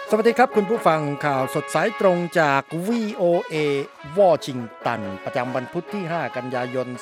สวัสดีครับคุณผู้ฟังข่าวสดสายตรงจาก VOA วอชิงตันประจำวันพุธที่5กันยายน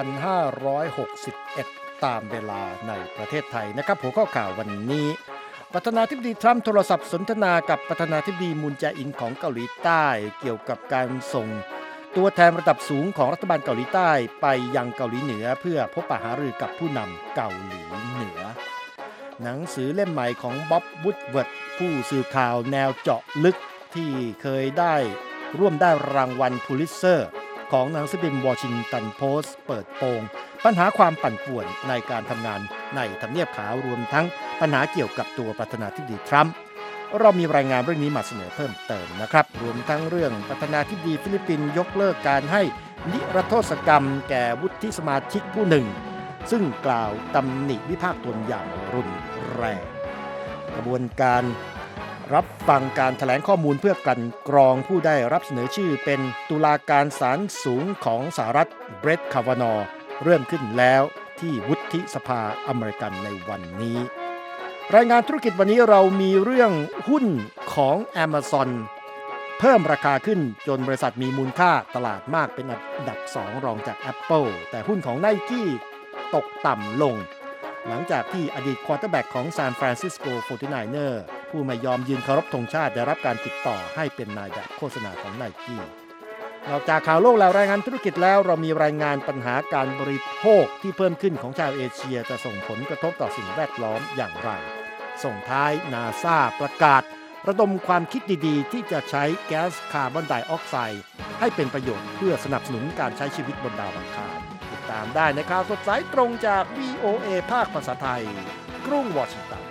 2561ตามเวลาในประเทศไทยนะครับหัวข้อข่าววันนี้ประธานาธิบดีทรัมป์โทรศัพท์สนทนากับประธานาธิบดีมูนแจอินของเกาหลีใต้เกี่ยวกับการส่งตัวแทนระดับสูงของรัฐบาลเกาหลีใต้ไปยังเกาหลีเหนือเพื่อพบปะหารือกับผู้นำเกาหลีเหนือหนังสือเล่มใหม่ของบ๊อบวูดเวิร์ดผู้สื่อข่าวแนวเจาะลึกที่เคยได้ร่วมได้รางวัลพูลิตเซอร์ของหนังสือพิมพ์วอชิงตันโพสต์เปิดโปงปัญหาความปั่นป่วนในการทำงานในทำเนียบขาวรวมทั้งปัญหาเกี่ยวกับตัวประธานาธิบดีทรัมป์เรามีรายงานเรื่องนี้มาเสนอเพิ่มเติมนะครับรวมทั้งเรื่องประธานาธิบดีฟิลิปปินส์ยกเลิกการให้นิรโทษกรรมแก่วุฒิสมาชิกผู้หนึ่งซึ่งกล่าวตำหนิวิพากษ์ตนอย่างรุนแรงกระบวนการรับฟังการแถลงข้อมูลเพื่อกลั่นกรองผู้ได้รับเสนอชื่อเป็นตุลาการศาลสูงของสหรัฐเบรตต์คาวานอเริ่มขึ้นแล้วที่วุฒิสภาอเมริกันในวันนี้รายงานธุรกิจวันนี้เรามีเรื่องหุ้นของ Amazon เพิ่มราคาขึ้นจนบริษัทมีมูลค่าตลาดมากเป็นอันดับ2รองจาก Apple แต่หุ้นของ Nike ตกต่ำลงหลังจากที่อดีตควอเตอร์แบ็กของซานฟรานซิสโก 49ers ผู้ไม่ยอมยืนเคารพธงชาติได้รับการติดต่อให้เป็นนายแบบโฆษณาของ Nike นอกจากข่าวโลกแล้วรายงานธุรกิจแล้วเรามีรายงานปัญหาการบริโภคที่เพิ่มขึ้นของชาวเอเชียจะส่งผลกระทบต่อสิ่งแวดล้อมอย่างไรส่งท้าย NASA ประกาศระดมความคิดดีๆที่จะใช้แก๊สคาร์บอนไดออกไซด์ให้เป็นประโยชน์เพื่อสนับสนุนการใช้ชีวิตบนดาวอังคารติดตามได้ในข่าวสดสายตรงจาก VOA ภาคภาษาไทยกรุงวอชิงตัน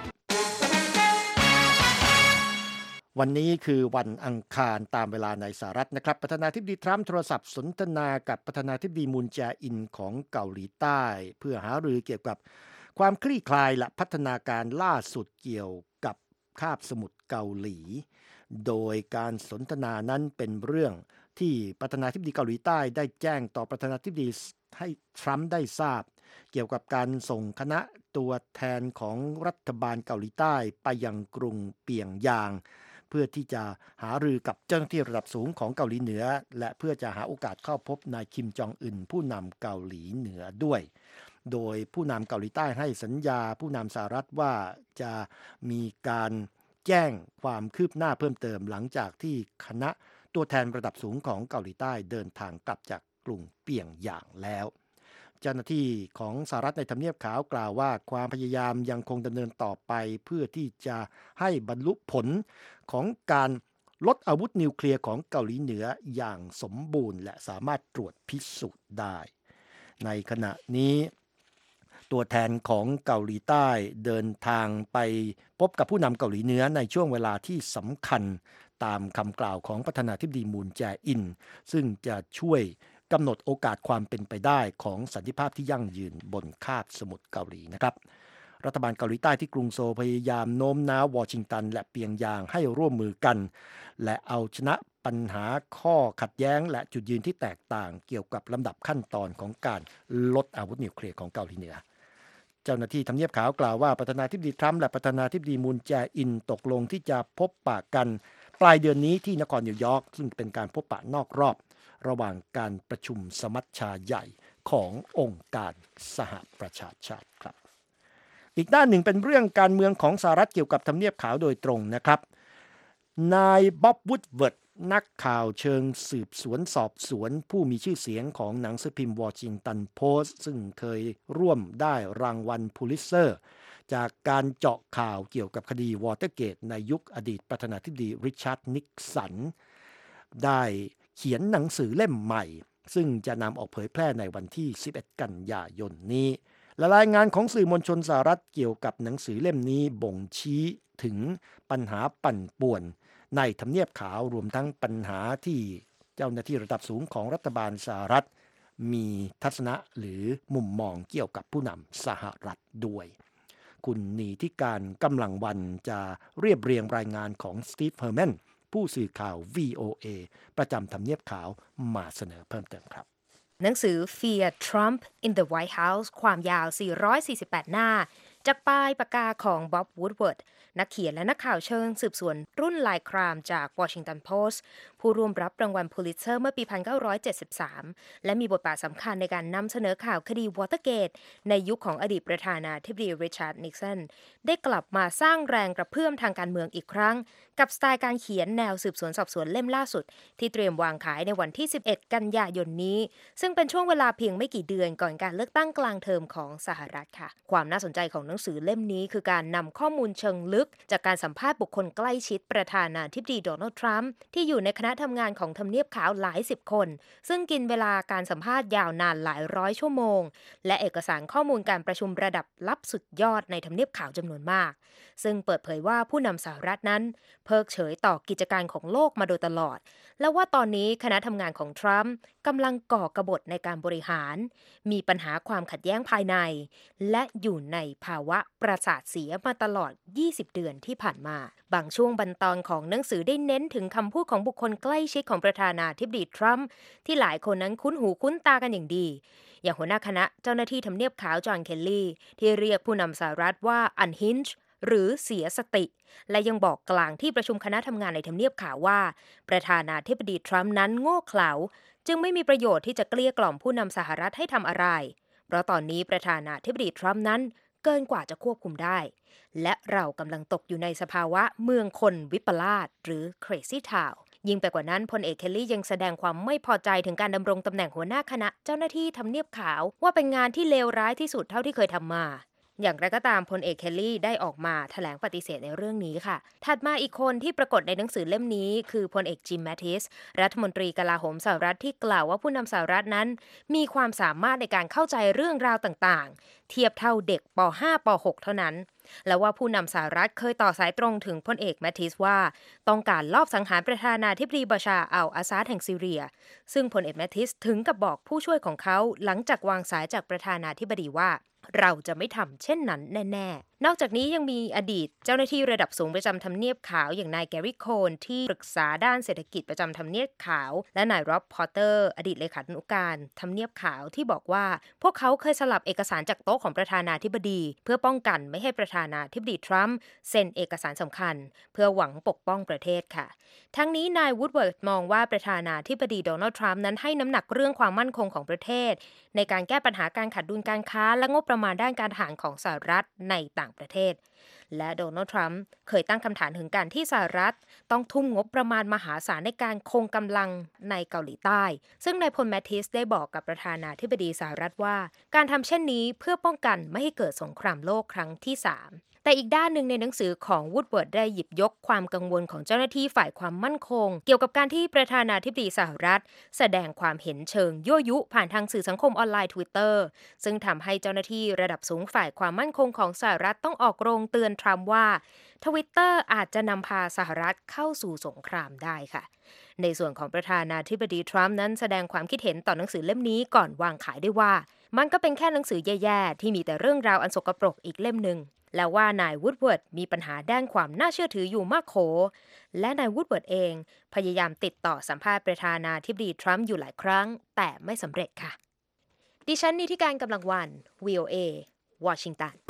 วันนี้คือวันอังคารตามเวลาในสหรัฐนะครับประธานาธิบดีทรัมป์โทรศัพท์สนทนากับประธานาธิบดีมูนแจอินของเกาหลีใต้เพื่อหารือเกี่ยวกับความคลี่คลายและพัฒนาการล่าสุดเกี่ยวกับคาบสมุทรเกาหลีโดยการสนทนานั้นเป็นเรื่องที่ประธานาธิบดีเกาหลีใต้ได้แจ้งต่อประธานาธิบดีให้ทรัมป์ได้ทราบเกี่ยวกับการส่งคณะตัวแทนของรัฐบาลเกาหลีใต้ไปยังกรุงเปียงยางเพื่อที่จะหารือกับเจ้าหน้าที่ระดับสูงของเกาหลีเหนือและเพื่อจะหาโอกาสเข้าพบนายคิมจองอึนผู้นำเกาหลีเหนือด้วยโดยผู้นำเกาหลีใต้ให้สัญญาผู้นำสหรัฐว่าจะมีการแจ้งความคืบหน้าเพิ่มเติมหลังจากที่คณะตัวแทนระดับสูงของเกาหลีใต้เดินทางกลับจากกรุงเปียงยางแล้วเจ้าหน้าที่ของสหรัฐในทำเนียบขาวกล่าวว่าความพยายามยังคงดำเนินต่อไปเพื่อที่จะให้บรรลุผลของการลดอาวุธนิวเคลียร์ของเกาหลีเหนืออย่างสมบูรณ์และสามารถตรวจพิสูจน์ได้ในขณะนี้ตัวแทนของเกาหลีใต้เดินทางไปพบกับผู้นำเกาหลีเหนือในช่วงเวลาที่สำคัญตามคำกล่าวของประธานาธิบดีมูนแจอินซึ่งจะช่วยกำหนดโอกาสความเป็นไปได้ของสันติภาพที่ยั่งยืนบนคาบสมุทรเกาหลีนะครับรัฐบาลเกาหลีใต้ที่กรุงโซลพยายามโน้มน้าววอชิงตันและเปียงยางให้ร่วมมือกันและเอาชนะปัญหาข้อขัดแย้งและจุดยืนที่แตกต่างเกี่ยวกับลำดับขั้นตอนของการลดอาวุธนิวเคลียร์ของเกาหลีเหนือเจ้าหน้าที่ทำเนียบขาวกล่าวว่าประธานาธิบดีทรัมป์และประธานาธิบดีมูนแจอินตกลงที่จะพบปะกันปลายเดือนนี้ที่นครนิวยอร์กซึ่งเป็นการพบปะนอกรอบระหว่างการประชุมสมัชชาใหญ่ขององค์การสหประชาชาติครับอีกด้านหนึ่งเป็นเรื่องการเมืองของสหรัฐเกี่ยวกับทำเนียบขาวโดยตรงนะครับนายบ๊อบวูดเวิร์ดนักข่าวเชิงสืบสวนสอบสวนผู้มีชื่อเสียงของหนังสือพิมพ์วอชิงตันโพสต์ซึ่งเคยร่วมได้รางวัลพูลิตเซอร์จากการเจาะข่าวเกี่ยวกับคดีวอเตอร์เกตในยุคอดีตประธานาธิบดีริชาร์ดนิกสันได้เขียนหนังสือเล่มใหม่ซึ่งจะนำออกเผยแพร่ในวันที่11กันยายนนี้และรายงานของสื่อมวลชนสหรัฐเกี่ยวกับหนังสือเล่มนี้บ่งชี้ถึงปัญหาปั่นป่วนในทำเนียบขาวรวมทั้งปัญหาที่เจ้าหน้าที่ระดับสูงของรัฐบาลสหรัฐมีทัศนะหรือมุมมองเกี่ยวกับผู้นำสหรัฐด้วยคุณนีทิการกำลังวันจะเรียบเรียงรายงานของสตีฟเฮอร์แมนผู้สื่อข่าว VOA ประจำทำเนียบขาวมาเสนอเพิ่มเติมครับหนังสือ Fear Trump in the White House ความยาว448หน้าจากปลายปากกาของบ๊อบวูดเวิร์ดนักเขียนและนักข่าวเชิงสืบสวนรุ่นลายครามจาก Washington Post ผู้ร่วมรับรางวัลพูลิตเซอร์เมื่อปี 1973 และมีบทบาทสำคัญในการนำเสนอข่าวคดีวอเตอร์เกตในยุคของอดีตประธานาธิบดีริชาร์ดนิกสันได้กลับมาสร้างแรงกระเพื่อมทางการเมืองอีกครั้งกับสไตล์การเขียนแนวสืบสวนสอบสวนเล่มล่าสุดที่เตรียมวางขายในวันที่ 11 กันยายนนี้ซึ่งเป็นช่วงเวลาเพียงไม่กี่เดือนก่อนการเลือกตั้งกลางเทอมของสหรัฐค่ะความน่าสนใจของหนังสือเล่มนี้คือการนำข้อมูลเชิงลึกจากการสัมภาษณ์บุคคลใกล้ชิดประธานาธิบดีโดนัลด์ทรัมป์ที่อยู่ในคณะทำงานของทำเนียบขาวหลายสิบคนซึ่งกินเวลาการสัมภาษณ์ยาวนานหลายร้อยชั่วโมงและเอกสารข้อมูลการประชุมระดับลับสุดยอดในทำเนียบขาวจำนวนมากซึ่งเปิดเผยว่าผู้นำสหรัฐนั้นเพิกเฉยต่อกิจการของโลกมาโดยตลอดและว่าตอนนี้คณะทำงานของทรัมป์กำลังก่อกบฏในการบริหารมีปัญหาความขัดแย้งภายในและอยู่ในภาวะประสาทเสียมาตลอด 20 เดือนที่ผ่านมาบางช่วงบรรตอนของหนังสือได้เน้นถึงคำพูดของบุคคลใกล้ชิดของประธานาธิบดีทรัมป์ที่หลายคนนั้นคุ้นหูคุ้นตากันอย่างดีอย่างหัวหน้าคณะเจ้าหน้าที่ทำเนียบขาวจอห์นเคลลี่ที่เรียกผู้นำสหรัฐว่า unhinged หรือเสียสติและยังบอกกลางที่ประชุมคณะทำงานในทำเนียบขาวว่าประธานาธิบดีทรัมป์นั้นโง่เขลาจึงไม่มีประโยชน์ที่จะเกลี้ยกล่อมผู้นำสหรัฐให้ทำอะไรเพราะตอนนี้ประธานาธิบดีทรัมป์นั้นเกินกว่าจะควบคุมได้และเรากำลังตกอยู่ในสภาวะเมืองคนวิปลาสหรือ crazy town ยิ่งไปกว่านั้นพลเอกเคลลี่ยังแสดงความไม่พอใจถึงการดำรงตำแหน่งหัวหน้าคณะเจ้าหน้าที่ทำเนียบขาวว่าเป็นงานที่เลวร้ายที่สุดเท่าที่เคยทำมาอย่างไรก็ตามพลเอกเคลลี่ได้ออกมาแถลงปฏิเสธในเรื่องนี้ค่ะถัดมาอีกคนที่ปรากฏในหนังสือเล่มนี้คือพลเอกจิมแมททิสรัฐมนตรีกลาโหมสหรัฐที่กล่าวว่าผู้นำสหรัฐนั้นมีความสามารถในการเข้าใจเรื่องราวต่างๆเทียบเท่าเด็กป .5 ป .6 เท่านั้นและว่าผู้นำสหรัฐเคยต่อสายตรงถึงพลเอกแมททิสว่าต้องการลอบสังหารประธานาธิบดีบาชาร์อัลอาซาดแห่งซีเรียซึ่งพลเอกแมททิสถึงกับบอกผู้ช่วยของเขาหลังจากวางสายจากประธานาธิบดีว่าเราจะไม่ทำเช่นนั้นแน่ๆนอกจากนี้ยังมีอดีตเจ้าหน้าที่ระดับสูงประจำทำเนียบขาวอย่างนายแกรี่โคนที่ปรึกษาด้านเศรษฐกิจประจำทำเนียบขาวและนายร็อบพอตเตอร์อดีตเลขานุการทำเนียบขาวที่บอกว่าพวกเขาเคยสลับเอกสารจากโต๊ะของประธานาธิบดีเพื่อป้องกันไม่ให้ประธานาธิบดีทรัมป์เซ็นเอกสารสำคัญเพื่อหวังปกป้องประเทศค่ะทั้งนี้นายวูดเวิร์ดมองว่าประธานาธิบดีโดนัลด์ทรัมป์นั้นให้น้ำหนักเรื่องความมั่นคงของประเทศในการแก้ปัญหาการขาดดุลการค้าและงบประมาณด้านการทหารของสหรัฐในต่างประเทศและโดนัลด์ทรัมป์เคยตั้งคำถามถึงการที่สหรัฐต้องทุ่มงบประมาณมหาศาลในการคงกำลังในเกาหลีใต้ซึ่งนายพลแมททิสได้บอกกับประธานาธิบดีสหรัฐว่าการทำเช่นนี้เพื่อป้องกันไม่ให้เกิดสงครามโลกครั้งที่ 3แต่อีกด้านหนึ่งในหนังสือของวูดเวิร์ดได้หยิบยกความกังวลของเจ้าหน้าที่ฝ่ายความมั่นคงเกี่ยวกับการที่ประธานาธิบดีสหรัฐแสดงความเห็นเชิงยั่วยุผ่านทางสื่อสังคมออนไลน์ Twitter ซึ่งทำให้เจ้าหน้าที่ระดับสูงฝ่ายความมั่นคงของสหรัฐต้องออกโรงเตือนทรัมป์ว่า Twitter อาจจะนำพาสหรัฐเข้าสู่สงครามได้ค่ะในส่วนของประธานาธิบดีทรัมป์นั้นแสดงความคิดเห็นต่อหนังสือเล่มนี้ก่อนวางขายได้ว่ามันก็เป็นแค่หนังสือแย่ๆที่มีแต่เรื่องราวอันสกปรกอีกเล่มหนึ่งและว่านายวูดเวิร์ดมีปัญหาด้านความน่าเชื่อถืออยู่มากโขและนายวูดเวิร์ดเองพยายามติดต่อสัมภาษณ์ประธานาธิบดีทรัมป์อยู่หลายครั้งแต่ไม่สำเร็จค่ะดิฉันนิติการกำลังวัน VOA วอชิงตัน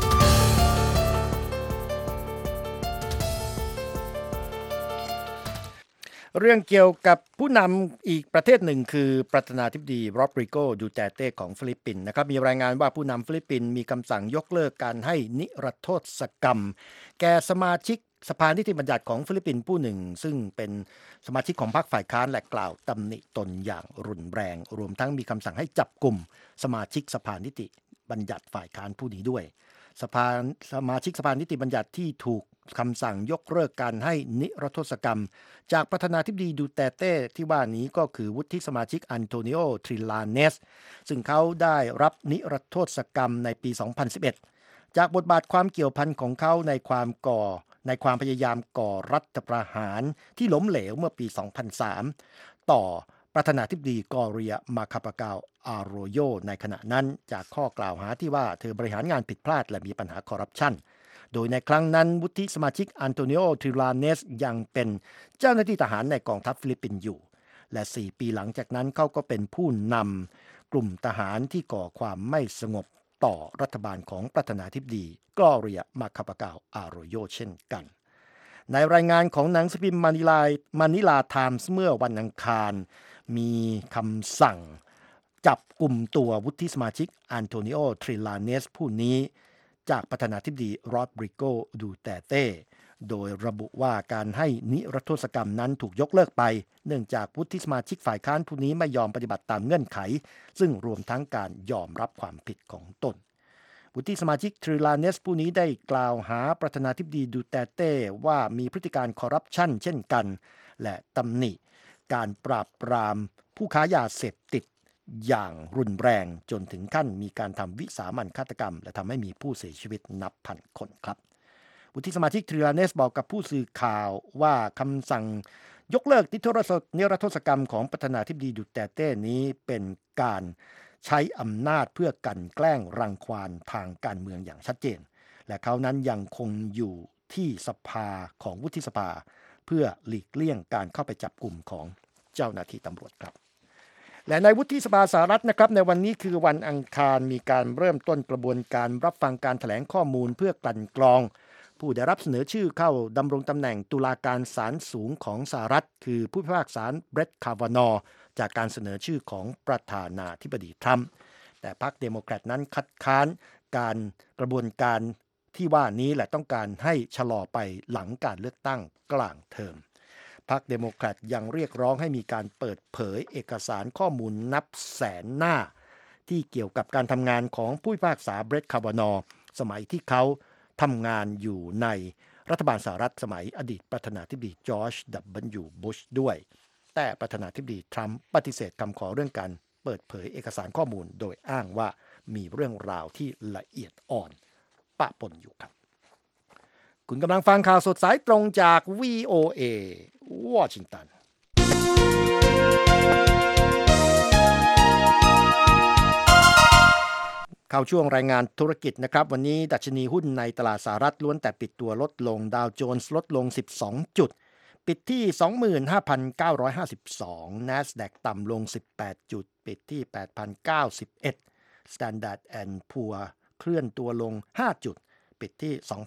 เรื่องเกี่ยวกับผู้นำอีกประเทศหนึ่งคือประธานาธิบดีโรดริโก ดูเตเต้ของฟิลิปปินส์นะครับมีรายงานว่าผู้นำฟิลิปปินส์มีคำสั่งยกเลิกการให้นิรโทษกรรมแก่สมาชิกสภานิติบัญญัติของฟิลิปปินส์ผู้หนึ่งซึ่งเป็นสมาชิกของพรรคฝ่ายค้านและกล่าวตำหนิตนอย่างรุนแรงรวมทั้งมีคำสั่งให้จับกุมสมาชิกสภานิติบัญญัติฝ่ายค้านผู้นี้ด้วยสมาชิกสภานิติบัญญัติที่ถูกคำสั่งยกเลิกการให้นิรโทษกรรมจากประธานาธิบดีดูเตเต้ที่ว่านี้ก็คือวุฒิสมาชิกอันโตนิโอ ทริลาเนสซึ่งเขาได้รับนิรโทษกรรมในปี 2011 จากบทบาทความเกี่ยวพันของเขาในความพยายามก่อรัฐประหารที่ล้มเหลวเมื่อปี 2003 ต่อประธานาธิบดีกอเรียมาคาปากาวอาโรโยในขณะนั้นจากข้อกล่าวหาที่ว่าเธอบริหารงานผิดพลาดและมีปัญหาคอร์รัปชันโดยในครั้งนั้นวุฒิสมาชิกอันโตนิโอ ทริลาเนสยังเป็นเจ้าหน้าที่ทหารในกองทัพฟิลิปปินส์อยู่และ4 ปีหลังจากนั้นเขาก็เป็นผู้นำกลุ่มทหารที่ก่อความไม่สงบต่อรัฐบาลของประธานาธิบดีกลอเรียมาคาปากาวอาโรโยเช่นกันในรายงานของหนังสือพิมพ์มานิลาไทมส์เมื่อวันอังคารมีคำสั่งจับกลุ่มตัววุฒิสมาชิกอันโตนิโอทริลาเนสผู้นี้จากประธานาธิบดีโรดริโกดูเตเต้โดยระบุว่าการให้นิรโทษกรรมนั้นถูกยกเลิกไปเนื่องจากวุฒิสมาชิกฝ่ายค้านผู้นี้ไม่ยอมปฏิบัติตามเงื่อนไขซึ่งรวมทั้งการยอมรับความผิดของตนวุฒิสมาชิกทริลาเนสผู้นี้ได้กล่าวหาประธานาธิบดีดูเตเต้ว่ามีพฤติการคอร์รัปชันเช่นกันและตำหนิการปราบปรามผู้ค้ายาเสพติดอย่างรุนแรงจนถึงขั้นมีการทำวิสามัญฆาตกรรมและทำให้มีผู้เสียชีวิตนับพันคนครับวุฒิสมาชิกทริลาเนสบอกกับผู้สื่อข่าวว่าคำสั่งยกเลิกนิรโทษกรรมของประธานาธิบดีดูเตเต้นี้เป็นการใช้อำนาจเพื่อกันแกล้งรังควานทางการเมืองอย่างชัดเจนและเขานั้นยังคงอยู่ที่สภาของวุฒิสภาเพื่อหลีกเลี่ยงการเข้าไปจับกลุ่มของเจ้าหน้าที่ตำรวจครับและในวุฒิสภาสหรัฐนะครับในวันนี้คือวันอังคารมีการเริ่มต้นกระบวนการรับฟังการแถลงข้อมูลเพื่อกลั่นกรองผู้ได้รับเสนอชื่อเข้าดำรงตำแหน่งตุลาการศาลสูงของสหรัฐคือผู้พิพากษาเบรตต์คาวานอจากการเสนอชื่อของประธานาธิบดีทรัมป์แต่พรรคเดโมแครตนั้นคัดค้านการกระบวนการที่ว่านี้และต้องการให้ชะลอไปหลังการเลือกตั้งกลางเทอมพรรคเดโมแครตยังเรียกร้องให้มีการเปิดเผยเอกสารข้อมูลนับแสนหน้าที่เกี่ยวกับการทำงานของผู้พิพากษาเบรตต์คาวานอสมัยที่เขาทำงานอยู่ในรัฐบาลสหรัฐสมัยอดีตประธานาธิบดีจอร์จ W. บุชด้วยแต่ประธานาธิบดีทรัมป์ปฏิเสธคำขอเรื่องการเปิดเผยเอกสารข้อมูลโดยอ้างว่ามีเรื่องราวที่ละเอียดอ่อนปะปนอยู่ครับคุณกำลังฟังข่าวสดสายตรงจาก VOA วอชิงตันเข้าช่วงรายงานธุรกิจนะครับวันนี้ดัชนีหุ้นในตลาดสหรัฐล้วนแต่ปิดตัวลดลงดาวโจนส์ลดลง12จุดปิดที่ 25,952 NASDAQ ต่ำลง18จุดปิดที่ 8,091 Standard & Poor เคลื่อนตัวลง5จุดปิดที่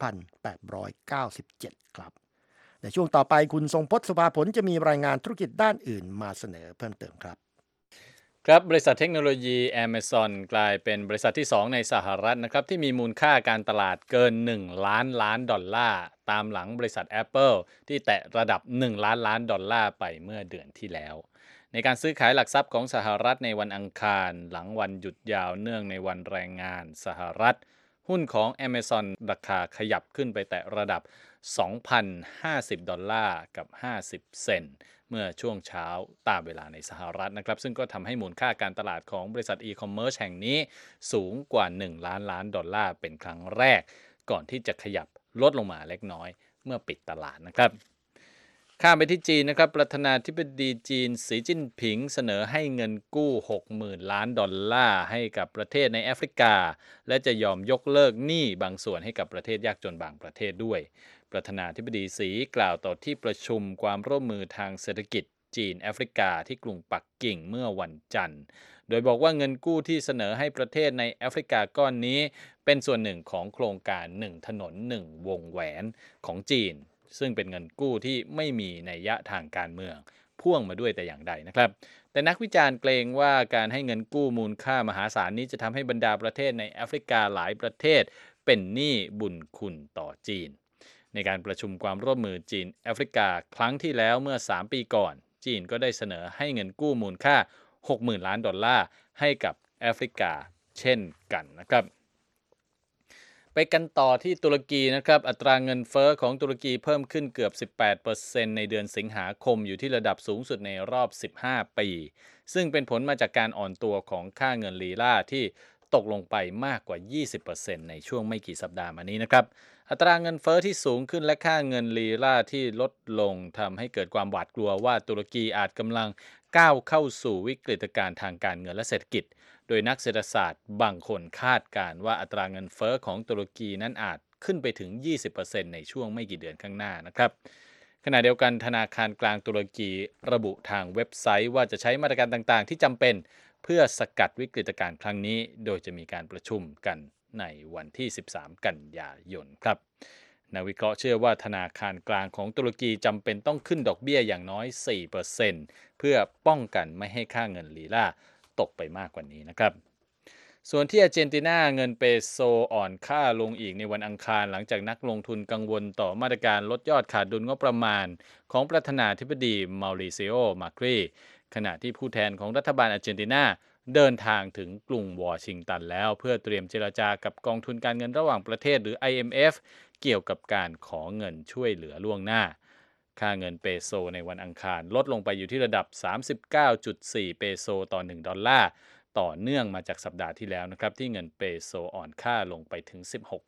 2,897 ครับในช่วงต่อไปคุณทรงพจน์ สุภาผลจะมีรายงานธุรกิจด้านอื่นมาเสนอเพิ่มเติมครับครับบริษัทเทคโนโลยี Amazon กลายเป็นบริษัทที่2ในสหรัฐนะครับที่มีมูลค่าการตลาดเกิน1ล้านล้านดอลลาร์ตามหลังบริษัท Apple ที่แตะระดับ1ล้านล้านดอลลาร์ไปเมื่อเดือนที่แล้วในการซื้อขายหลักทรัพย์ของสหรัฐในวันอังคารหลังวันหยุดยาวเนื่องในวันแรงงานสหรัฐหุ้นของ Amazon ราคาขยับขึ้นไปแตะระดับ 2,050 ดอลลาร์กับ50เซนต์เมื่อช่วงเช้าตามเวลาในสหรัฐนะครับซึ่งก็ทำให้มูลค่าการตลาดของบริษัทอีคอมเมิร์ซแห่งนี้สูงกว่า1ล้านล้านดอลลาร์เป็นครั้งแรกก่อนที่จะขยับลดลงมาเล็กน้อยเมื่อปิดตลาดนะครับข้ามไปที่จีนนะครับประธานาธิบดีจีนสีจิ้นผิงเสนอให้เงินกู้ 60,000 ล้านดอลลาร์ให้กับประเทศในแอฟริกาและจะยอมยกเลิกหนี้บางส่วนให้กับประเทศยากจนบางประเทศด้วยประธานาธิบดีสีกล่าวต่อที่ประชุมความร่วมมือทางเศรษฐกิจจีนแอฟริกาที่กรุงปักกิ่งเมื่อวันจันทร์โดยบอกว่าเงินกู้ที่เสนอให้ประเทศในแอฟริกาก้อนนี้เป็นส่วนหนึ่งของโครงการ1ถนน1วงแหวนของจีนซึ่งเป็นเงินกู้ที่ไม่มีนัยยะทางการเมืองพ่วงมาด้วยแต่อย่างใดนะครับแต่นักวิจารณ์เกรงว่าการให้เงินกู้มูลค่ามหาศาลนี้จะทำให้บรรดาประเทศในแอฟริกาหลายประเทศเป็นหนี้บุญคุณต่อจีนในการประชุมความร่วมมือจีนแอฟริกาครั้งที่แล้วเมื่อ3ปีก่อนจีนก็ได้เสนอให้เงินกู้มูลค่า 60,000 ล้านดอลลาร์ให้กับแอฟริกาเช่นกันนะครับไปกันต่อที่ตุรกีนะครับอัตราเงินเฟ้อของตุรกีเพิ่มขึ้นเกือบ 18% ในเดือนสิงหาคมอยู่ที่ระดับสูงสุดในรอบ15ปีซึ่งเป็นผลมาจากการอ่อนตัวของค่าเงินลีลาที่ตกลงไปมากกว่า 20% ในช่วงไม่กี่สัปดาห์มานี้นะครับอัตราเงินเฟ้อที่สูงขึ้นและค่าเงินลีลาที่ลดลงทำให้เกิดความหวาดกลัวว่าตุรกีอาจกำลังก้าวเข้าสู่วิกฤตการณ์ทางการเงินและเศรษฐกิจโดยนักเศรษฐศาสตร์บางคนคาดการณ์ว่าอัตราเงินเฟ้อของตุรกีนั้นอาจขึ้นไปถึง 20% ในช่วงไม่กี่เดือนข้างหน้านะครับขณะเดียวกันธนาคารกลางตุรกีระบุทางเว็บไซต์ว่าจะใช้มาตรการต่างๆที่จำเป็นเพื่อสกัดวิกฤตการณ์ครั้งนี้โดยจะมีการประชุมกันในวันที่ 13 กันยายนครับนักวิเคราะห์เชื่อว่าธนาคารกลางของตุรกีจำเป็นต้องขึ้นดอกเบี้ยอย่างน้อย 4% เพื่อป้องกันไม่ให้ค่าเงินลีลาตกไปมากกว่านี้นะครับส่วนที่อาร์เจนตินาเงินเปโซอ่อนค่าลงอีกในวันอังคารหลังจากนักลงทุนกังวลต่อมาตรการลดยอดขาดดุลงบประมาณของประธานาธิบดีมาริซิโอ มาครีขณะที่ผู้แทนของรัฐบาลอาร์เจนตินาเดินทางถึงกรุงวอชิงตันแล้วเพื่อเตรียมเจรจากับกองทุนการเงินระหว่างประเทศหรือ IMF เกี่ยวกับการขอเงินช่วยเหลือล่วงหน้าค่าเงินเปโซในวันอังคารลดลงไปอยู่ที่ระดับ 39.4 เปโซต่อ1ดอลลาร์ต่อเนื่องมาจากสัปดาห์ที่แล้วนะครับที่เงินเปโซอ่อนค่าลงไปถึง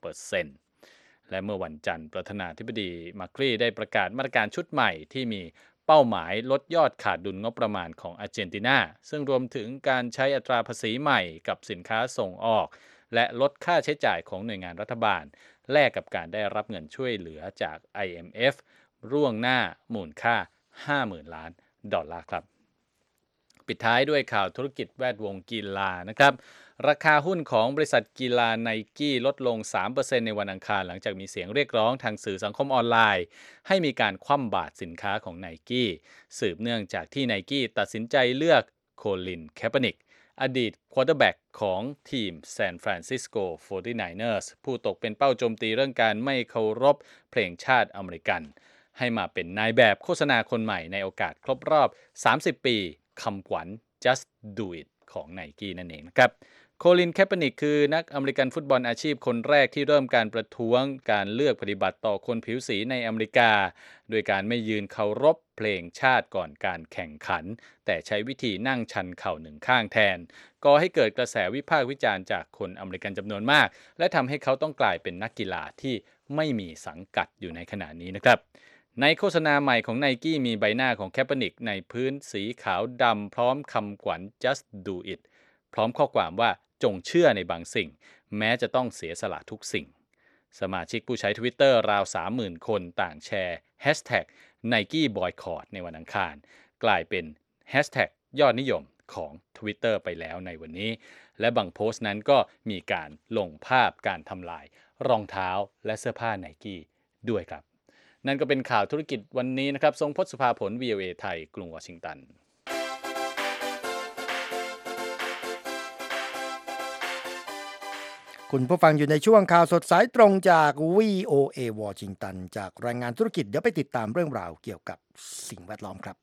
16% และเมื่อวันจันทร์ประธานาธิบดีมาครีได้ประกาศมาตรการชุดใหม่ที่มีเป้าหมายลดยอดขาดดุลงบประมาณของอาร์เจนตินาซึ่งรวมถึงการใช้อัตราภาษีใหม่กับสินค้าส่งออกและลดค่าใช้จ่ายของหน่วยงานรัฐบาลแลกกับการได้รับเงินช่วยเหลือจาก IMF ร่วงหน้ามูลค่า 50,000 ล้านดอลลาร์ครับปิดท้ายด้วยข่าวธุรกิจแวดวงกีฬานะครับราคาหุ้นของบริษัทกีฬาไนกี้ลดลง 3% ในวันอังคารหลังจากมีเสียงเรียกร้องทางสื่อสังคมออนไลน์ให้มีการคว่ำบาตรสินค้าของไนกี้สืบเนื่องจากที่ไนกี้ตัดสินใจเลือกโคลิน แคปเปอร์นิกอดีตควอเตอร์แบ็กของทีมซานฟรานซิสโก 49ers ผู้ตกเป็นเป้าโจมตีเรื่องการไม่เคารพเพลงชาติอเมริกันให้มาเป็นนายแบบโฆษณาคนใหม่ในโอกาสครบรอบ 30 ปีคำขวัญ Just Do It ของ Nike นั่นเองนะครับโคลิน แคปเปอร์นิกคือนักอเมริกันฟุตบอลอาชีพคนแรกที่เริ่มการประท้วงการเลือกปฏิบัติต่อคนผิวสีในอเมริกาโดยการไม่ยืนเคารพเพลงชาติก่อนการแข่งขันแต่ใช้วิธีนั่งชันเข่าหนึ่งข้างแทนก่อให้เกิดกระแสวิพากษ์วิจารณ์จากคนอเมริกันจำนวนมากและทำให้เขาต้องกลายเป็นนักกีฬาที่ไม่มีสังกัดอยู่ในขณะนี้นะครับในโฆษณาใหม่ของ Nike มีใบหน้าของแคปเปอร์นิกในพื้นสีขาวดำพร้อมคำขวัญ Just Do It พร้อมข้อความว่าจงเชื่อในบางสิ่งแม้จะต้องเสียสละทุกสิ่งสมาชิกผู้ใช้ Twitter ราว 30,000 คนต่างแชร์ Hashtag Nike Boycott ในวันอังคารกลายเป็น Hashtag ยอดนิยมของ Twitter ไปแล้วในวันนี้และบางโพสต์นั้นก็มีการลงภาพการทำลายรองเท้าและเสื้อผ้า Nike ด้วยครับนั่นก็เป็นข่าวธุรกิจวันนี้นะครับทรงพจน์สุภาผล VOA ไทยกรุงวอชิงตันคุณผู้ฟังอยู่ในช่วงข่าวสดสายตรงจาก VOA วอชิงตันจากรายงานธุรกิจเดี๋ยวไปติดตามเรื่องราวเกี่ยวกับสิ่งแวดล้อมครับ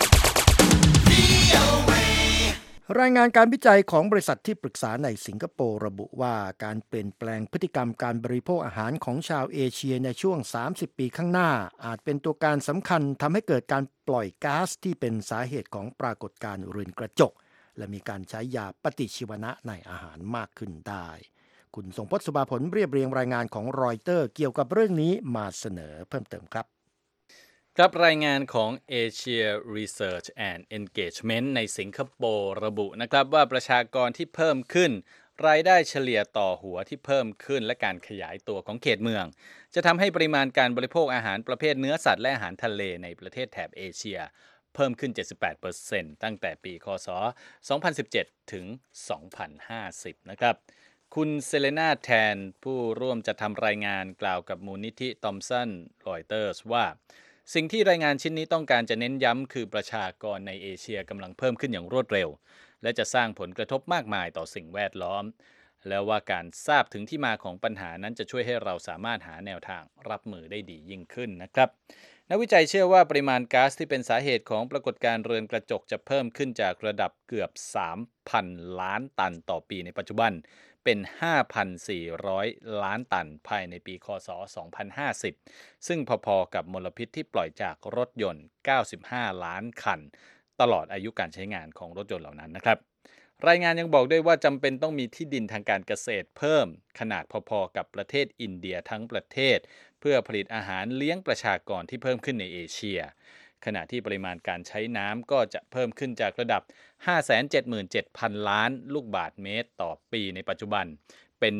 รายงานการวิจัยของบริษัทที่ปรึกษาในสิงคโปร์ระบุว่าการเปลี่ยนแปลงพฤติกรรมการบริโภคอาหารของชาวเอเชียในช่วง 30 ปีข้างหน้าอาจเป็นตัวการสำคัญทำให้เกิดการปล่อยก๊าซที่เป็นสาเหตุของปรากฏการณ์เรือนกระจกและมีการใช้ยาปฏิชีวนะในอาหารมากขึ้นได้คุณทรงพจน์สุภาผลเรียบเรียงรายงานของรอยเตอร์เกี่ยวกับเรื่องนี้มาเสนอเพิ่มเติมครับครับรายงานของ Asia Research and Engagement ในสิงคโปร์ระบุนะครับว่าประชากรที่เพิ่มขึ้นรายได้เฉลี่ยต่อหัวที่เพิ่มขึ้นและการขยายตัวของเขตเมืองจะทำให้ปริมาณการบริโภคอาหารประเภทเนื้อสัตว์และอาหารทะเลในประเทศแถบเอเชียเพิ่มขึ้น 78% ตั้งแต่ปีคศ 2017 ถึง 2050 นะครับคุณเซเลนาแทนผู้ร่วมจัดทำรายงานกล่าวกับมูลนิธิทอมสันรอยเตอร์สว่าสิ่งที่รายงานชิ้นนี้ต้องการจะเน้นย้ำคือประชากรในเอเชียกำลังเพิ่มขึ้นอย่างรวดเร็วและจะสร้างผลกระทบมากมายต่อสิ่งแวดล้อมแล้วว่าการทราบถึงที่มาของปัญหานั้นจะช่วยให้เราสามารถหาแนวทางรับมือได้ดียิ่งขึ้นนะครับนักวิจัยเชื่อว่าปริมาณก๊าซที่เป็นสาเหตุของปรากฏการณ์เรือนกระจกจะเพิ่มขึ้นจากระดับเกือบ 3,000 ล้านตันต่อปีในปัจจุบันเป็น 5,400 ล้านตันภายในปีคศ 2050 ซึ่งพอๆกับมลพิษที่ปล่อยจากรถยนต์ 95 ล้านคันตลอดอายุการใช้งานของรถยนต์เหล่านั้นนะครับรายงานยังบอกด้วยว่าจำเป็นต้องมีที่ดินทางการเกษตรเพิ่มขนาดพอๆกับประเทศอินเดียทั้งประเทศเพื่อผลิตอาหารเลี้ยงประชากรที่เพิ่มขึ้นในเอเชียขณะที่ปริมาณการใช้น้ำก็จะเพิ่มขึ้นจากระดับ 577,000 ล้านลูกบาศก์เมตรต่อปีในปัจจุบันเป็น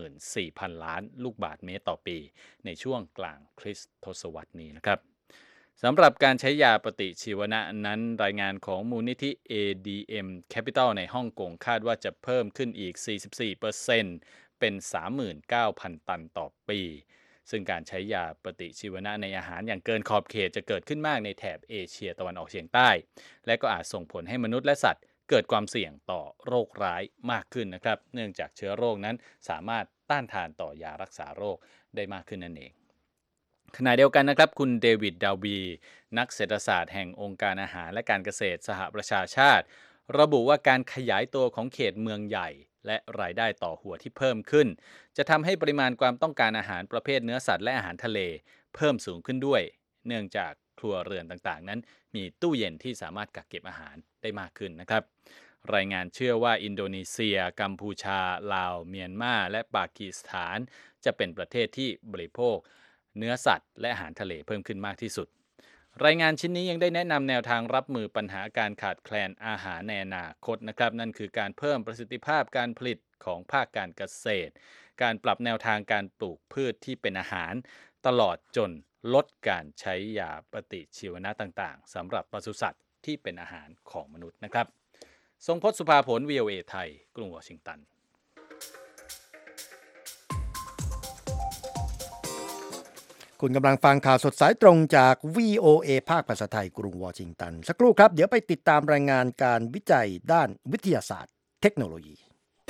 1,54,000 ล้านลูกบาศก์เมตรต่อปีในช่วงกลางคริสตศตวรรษนี้นะครับสำหรับการใช้ยาปฏิชีวนะนั้นรายงานของมูลนิธิ ADM Capital ในฮ่องกงคาดว่าจะเพิ่มขึ้นอีก 44% เป็น 39,000 ตันต่อปีซึ่งการใช้ยาปฏิชีวนะในอาหารอย่างเกินขอบเขตจะเกิดขึ้นมากในแถบเอเชียตะวันออกเฉียงใต้และก็อาจส่งผลให้มนุษย์และสัตว์เกิดความเสี่ยงต่อโรคร้ายมากขึ้นนะครับเนื่องจากเชื้อโรคนั้นสามารถต้านทานต่อยารักษาโรคได้มากขึ้นนั่นเองขณะเดียวกันนะครับคุณเดวิดดาวีนักเศรษฐศาสตร์แห่งองค์การอาหารและการเกษตรสหประชาชาติระบุว่าการขยายตัวของเขตเมืองใหญ่และรายได้ต่อหัวที่เพิ่มขึ้นจะทำให้ปริมาณความต้องการอาหารประเภทเนื้อสัตว์และอาหารทะเลเพิ่มสูงขึ้นด้วยเนื่องจากครัวเรือนต่างๆนั้นมีตู้เย็นที่สามารถกักเก็บอาหารได้มากขึ้นนะครับรายงานเชื่อว่าอินโดนีเซียกัมพูชาลาวเมียนมาและปากีสถานจะเป็นประเทศที่บริโภคเนื้อสัตว์และอาหารทะเลเพิ่มขึ้นมากที่สุดรายงานชิ้นนี้ยังได้แนะนำแนวทางรับมือปัญหาการขาดแคลนอาหารในอนาคตนะครับนั่นคือการเพิ่มประสิทธิภาพการผลิตของภาคการเกษตรการปรับแนวทางการปลูกพืชที่เป็นอาหารตลอดจนลดการใช้ยาปฏิชีวนะต่างๆสำหรับปศุสัตว์ที่เป็นอาหารของมนุษย์นะครับทรงพจน์สุภาผล VOA ไทยกรุงวอชิงตันคุณกำลังฟังข่าวสดสายตรงจาก VOA ภาคภาษาไทยกรุงวอชิงตันสักครู่ครับเดี๋ยวไปติดตามรายงานการวิจัยด้านวิทยาศาสตร์เทคโนโลยี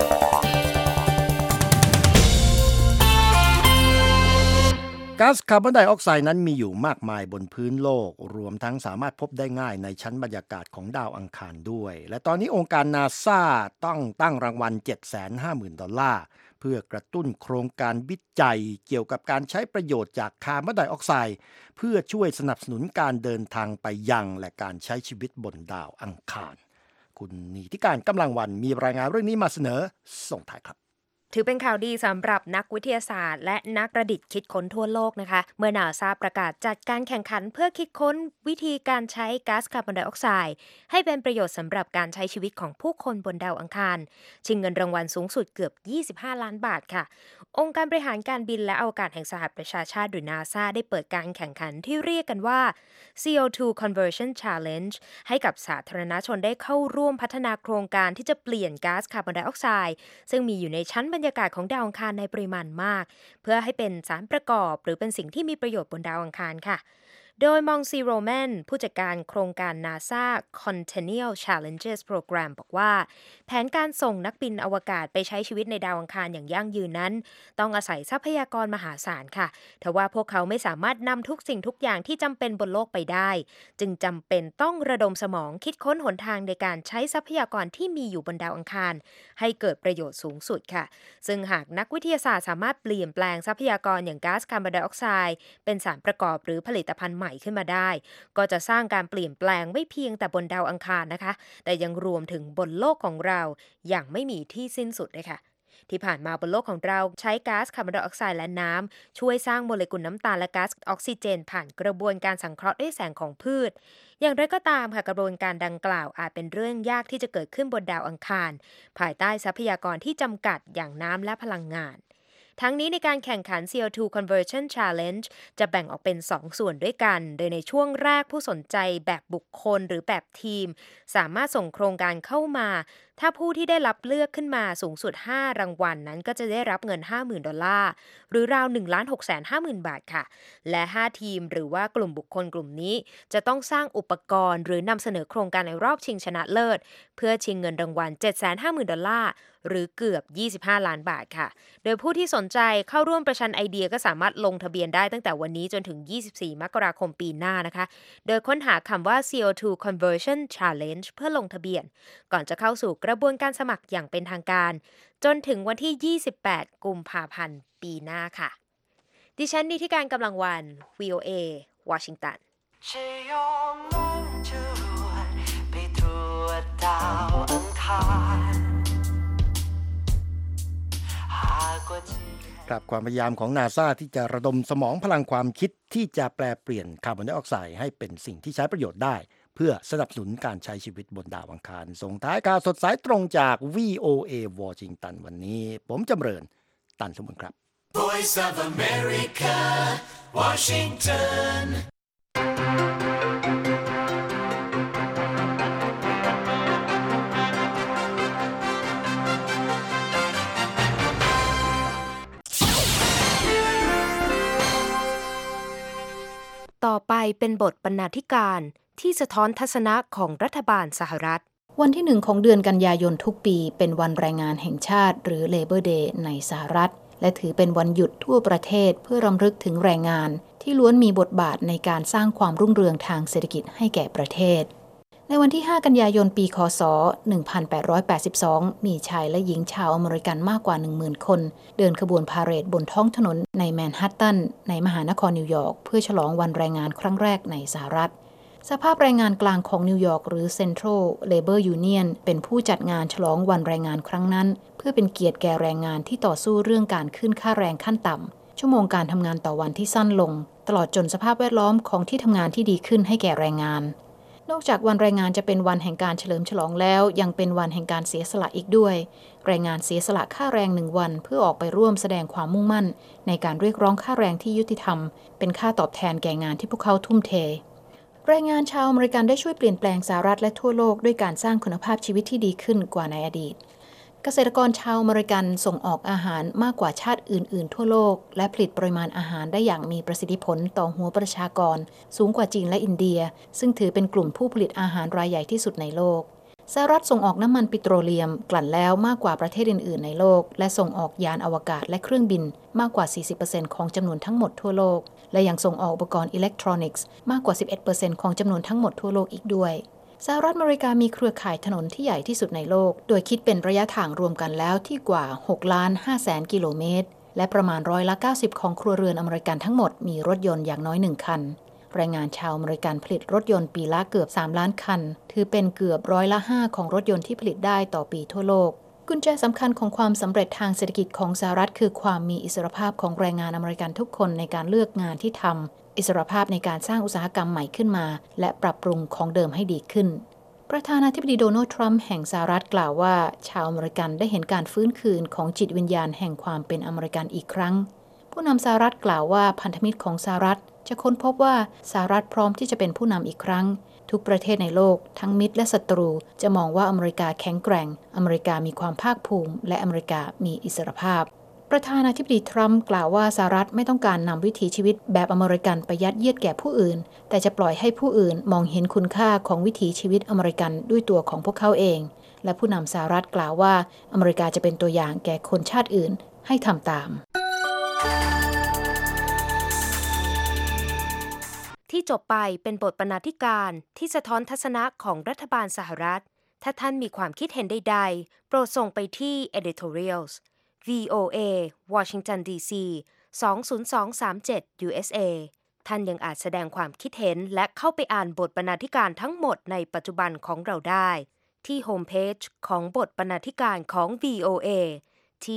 ก๊าซคาร์บอนไดออกไซด์นั้นมีอยู่มากมายบนพื้นโลกรวมทั้งสามารถพบได้ง่ายในชั้นบรรยากาศของดาวอังคารด้วยและตอนนี้องค์การนาซาต้องตั้งรางวัล $750,000 เพื่อกระตุ้นโครงการวิจัยเกี่ยวกับการใช้ประโยชน์จากคาร์บอนไดออกไซด์เพื่อช่วยสนับสนุนการเดินทางไปยังและการใช้ชีวิตบนดาวอังคารคุณนิติการกำลังวันมีรายงานเรื่องนี้มาเสนอส่งท้ายครับถือเป็นข่าวดีสำหรับนักวิทยาศาสตร์และนักประดิษฐ์คิดค้นทั่วโลกนะคะเมื่อนาซาประกาศจัดการแข่งขันเพื่อคิดค้นวิธีการใช้ก๊าซคาร์บอนไดออกไซด์ให้เป็นประโยชน์สำหรับการใช้ชีวิตของผู้คนบนดาวอังคารชิงเงินรางวัลสูงสุดเกือบ25 ล้านบาทค่ะองค์การบริหารการบินและอวกาศแห่งสหประชาชาติหรือนาซาได้เปิดการแข่งขันที่เรียกกันว่า CO2 Conversion Challenge ให้กับสาธารณชนได้เข้าร่วมพัฒนาโครงการที่จะเปลี่ยนก๊าซคาร์บอนไดออกไซด์ซึ่งมีอยู่ในชั้นบรรยากาศของดาวอังคารในปริมาณมากเพื่อให้เป็นสารประกอบหรือเป็นสิ่งที่มีประโยชน์บนดาวอังคารค่ะโดยมองซีโรแมนผู้จัดการโครงการ NASA Continual Challenges Program บอกว่าแผนการส่งนักบินอวกาศไปใช้ชีวิตในดาวอังคารอย่างยั่งยืนนั้นต้องอาศัยทรัพยากรมหาศาลค่ะทว่าพวกเขาไม่สามารถนำทุกสิ่งทุกอย่างที่จำเป็นบนโลกไปได้จึงจำเป็นต้องระดมสมองคิดค้นหนทางในการใช้ทรัพยากรที่มีอยู่บนดาวอังคารให้เกิดประโยชน์สูงสุดค่ะซึ่งหากนักวิทยาศาสตร์สามารถเปลี่ยนแปลงทรัพยากรอย่างก๊าซคาร์บอนไดออกไซด์เป็นสารประกอบหรือผลิตภัณฑ์ใหม่ขึ้นมาได้ก็จะสร้างการเปลี่ยนแปลงไม่เพียงแต่บนดาวอังคารนะคะแต่ยังรวมถึงบนโลกของเราอย่างไม่มีที่สิ้นสุดเลยค่ะที่ผ่านมาบนโลกของเราใช้ก๊าซคาร์บอนไดออกไซด์และน้ำช่วยสร้างโมเลกุลน้ำตาลและก๊าซออกซิเจนผ่านกระบวนการสังเคราะห์ด้วยแสงของพืชอย่างไรก็ตามค่ะกระบวนการดังกล่าวอาจเป็นเรื่องยากที่จะเกิดขึ้นบนดาวอังคารภายใต้ทรัพยากรที่จำกัดอย่างน้ำและพลังงานทั้งนี้ในการแข่งขัน CO2 Conversion Challenge จะแบ่งออกเป็น2ส่วนด้วยกันโดยในช่วงแรกผู้สนใจแบบบุคคลหรือแบบทีมสามารถส่งโครงการเข้ามาถ้าผู้ที่ได้รับเลือกขึ้นมาสูงสุด5รางวัล นั้นก็จะได้รับเงิน $50,000 หรือราว 1,650,000 บาทค่ะและ5ทีมหรือว่ากลุ่มบุคคลกลุ่มนี้จะต้องสร้างอุปกรณ์หรือนำเสนอโครงการในรอบชิงชนะเลิศเพื่อชิงเงินรางวัล $750,000 หรือเกือบ25 ล้านบาทค่ะโดยผู้ที่สนใจเข้าร่วมประชันไอเดียก็สามารถลงทะเบียนได้ตั้งแต่วันนี้จนถึง24มกราคมปีหน้านะคะโดยค้นหาคำว่า CO2 Conversion Challenge เพื่อลงทะเบียนก่อนจะเข้าสู่กระบวนการสมัครอย่างเป็นทางการจนถึงวันที่28กุมภาพันธ์ปีหน้าค่ะดิฉันนิติการกำลังวัน VOA วอชิงตันครับความพยายามของ NASA ที่จะระดมสมองพลังความคิดที่จะแปลเปลี่ยนคาร์บอนไดออกไซด์ให้เป็นสิ่งที่ใช้ประโยชน์ได้เพื่อสนับสนุนการใช้ชีวิตบนดาวอังคารส่งท้ายข่าวสดสายตรงจาก VOA วอชิงตันวันนี้ผมจำเริญตันสมุนครับ Voice of America Washington ต่อไปเป็นบทบรรณาธิการที่สะท้อนทัศนะของรัฐบาลสหรัฐวันที่1ของเดือนกันยายนทุกปีเป็นวันแรงงานแห่งชาติหรือ Labor Day ในสหรัฐและถือเป็นวันหยุดทั่วประเทศเพื่อรำลึกถึงแรงงานที่ล้วนมีบทบาทในการสร้างความรุ่งเรืองทางเศรษฐกิจให้แก่ประเทศในวันที่ 5 กันยายน ปีคศ 1882 มีชายและหญิงชาวอเมริกันมากกว่า 10,000 คนเดินขบวนพาเหรดบนท้องถนนในแมนฮัตตันในมหานครนิวยอร์กเพื่อฉลองวันแรงงานครั้งแรกในสหรัฐสภาพแรงงานกลางของนิวยอร์กหรือ Central Labor Union เป็นผู้จัดงานฉลองวันแรงงานครั้งนั้นเพื่อเป็นเกียรติแก่แรงงานที่ต่อสู้เรื่องการขึ้นค่าแรงขั้นต่ำชั่วโมงการทำงานต่อวันที่สั้นลงตลอดจนสภาพแวดล้อมของที่ทำงานที่ดีขึ้นให้แก่แรงงานนอกจากวันแรงงานจะเป็นวันแห่งการเฉลิมฉลองแล้วยังเป็นวันแห่งการเสียสละอีกด้วยแรงงานเสียสละค่าแรง1 วันเพื่อออกไปร่วมแสดงความมุ่งมั่นในการเรียกร้องค่าแรงที่ยุติธรรมเป็นค่าตอบแทนแก่งานที่พวกเขาทุ่มเทแรงงานชาวอเมริกันได้ช่วยเปลี่ยนแปลงสหรัฐและทั่วโลกด้วยการสร้างคุณภาพชีวิตที่ดีขึ้นกว่าในอดีตเกษตรกรชาวอเมริกันส่งออกอาหารมากกว่าชาติอื่นๆทั่วโลกและผลิตปริมาณอาหารได้อย่างมีประสิทธิผลต่อหัวประชากรสูงกว่าจีนและอินเดียซึ่งถือเป็นกลุ่มผู้ผลิตอาหารรายใหญ่ที่สุดในโลกสหรัฐส่งออกน้ำมันปิโตรเลียมกลั่นแล้วมากกว่าประเทศอื่นๆในโลกและส่งออกยานอวกาศและเครื่องบินมากกว่า 40% ของจำนวนทั้งหมดทั่วโลกและยังส่งออกอุปกรณ์อิเล็กทรอนิกส์มากกว่า 11% ของจำนวนทั้งหมดทั่วโลกอีกด้วยสหรัฐอเมริกามีเครือข่ายถนนที่ใหญ่ที่สุดในโลกโดยคิดเป็นระยะทางรวมกันแล้วที่กว่า 6,500,000 กิโลเมตรและประมาณ90%ของครัวเรือนอเมริกันทั้งหมดมีรถยนต์อย่างน้อย1 คันแรงงานชาวอเมริกันผลิตรถยนต์ปีละเกือบ3 ล้านคันถือเป็นเกือบ5%ของรถยนต์ที่ผลิตได้ต่อปีทั่วโลกกุญแจสำคัญของความสำเร็จทางเศรษฐกิจของสหรัฐคือความมีอิสรภาพของแรงงานอเมริกันทุกคนในการเลือกงานที่ทำอิสรภาพในการสร้างอุตสาหกรรมใหม่ขึ้นมาและปรับปรุงของเดิมให้ดีขึ้นประธานาธิบดีโดนัลด์ทรัมป์แห่งสหรัฐกล่าวว่าชาวอเมริกันได้เห็นการฟื้นคืนของจิตวิญญาณแห่งความเป็นอเมริกันอีกครั้งผู้นำสหรัฐกล่าวว่าพันธมิตรของสหรัฐจะค้นพบว่าสหรัฐพร้อมที่จะเป็นผู้นำอีกครั้งทุกประเทศในโลกทั้งมิตรและศัตรูจะมองว่าอเมริกาแข็งแกร่งอเมริกามีความภาคภูมิและอเมริกามีอิสรภาพประธานาธิบดีทรัมป์กล่าวว่าสหรัฐไม่ต้องการนำวิถีชีวิตแบบอเมริกันไปยัดเยียดแก่ผู้อื่นแต่จะปล่อยให้ผู้อื่นมองเห็นคุณค่าของวิถีชีวิตอเมริกันด้วยตัวของพวกเขาเองและผู้นำสหรัฐกล่าวว่าอเมริกาจะเป็นตัวอย่างแก่คนชาติอื่นให้ทำตามที่จบไปเป็นบทบรรณาธิการที่สะท้อนทัศนะของรัฐบาลสหรัฐถ้าท่านมีความคิดเห็นใดๆโปรดส่งไปที่ editorials VOA Washington DC 20237 USA ท่านยังอาจแสดงความคิดเห็นและเข้าไปอ่านบทบรรณาธิการทั้งหมดในปัจจุบันของเราได้ที่โฮมเพจของบทบรรณาธิการของ VOA ที่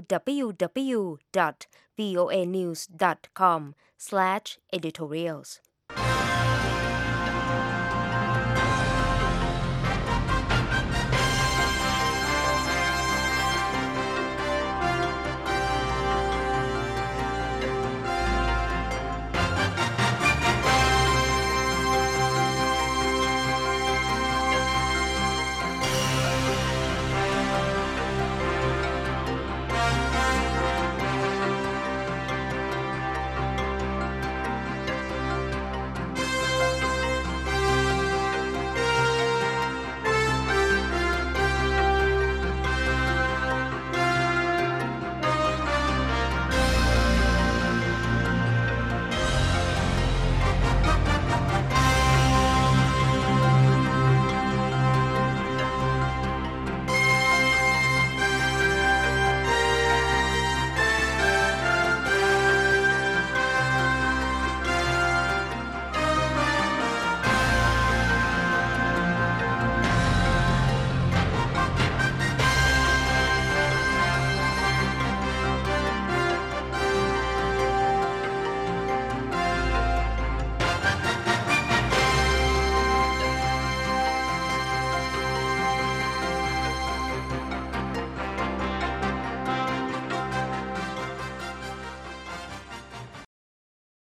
www.voanews.com/editorials